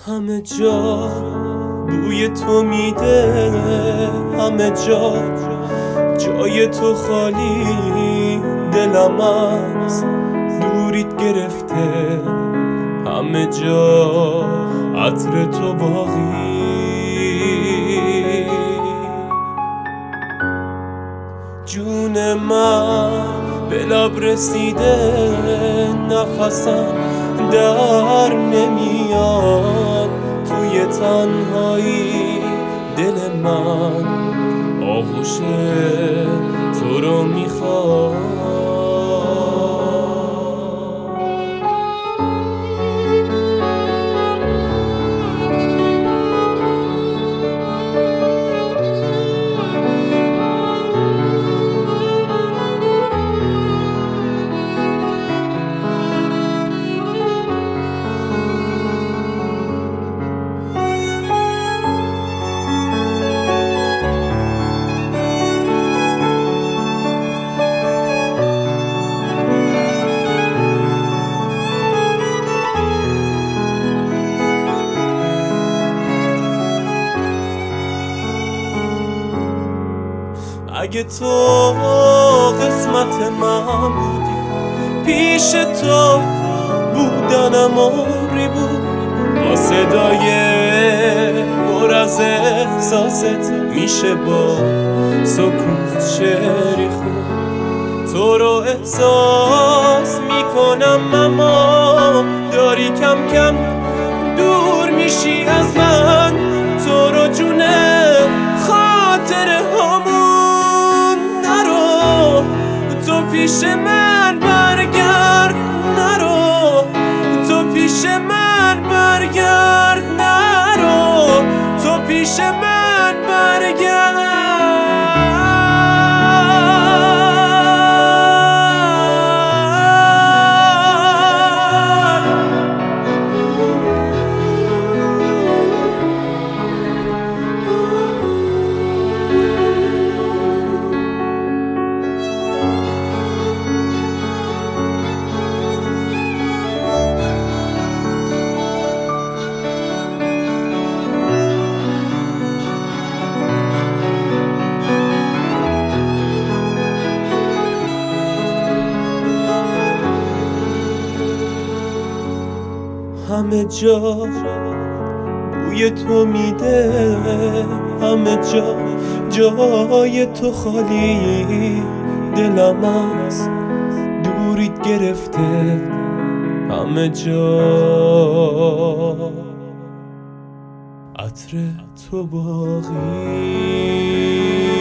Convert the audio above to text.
همه جا بوی تو میده، همه جا جای تو خالی، دلم از دوریت گرفته، همه جا عطر تو باقی. جون من به لب رسیده، نفسم در نمیاد، توی تنهایی دل من آغوش تو رو میخواد. اگه تو قسمت من بودی، پیش تو بودنم عمری بود. با صدای پر از احساست میشه با سکوت شعری خون. تو رو احساس میکنم اما داری کم کم دور میشی از من. تو رو جونه خاطره همون نرو، تو پیش من برگرد نرو، تو پیش من برگرد نرو، تو پیش من برگرد. همه جا بوی تو میده، همه جا جای تو خالی، دلم از دوریت گرفته، همه جا عطر تو باقی.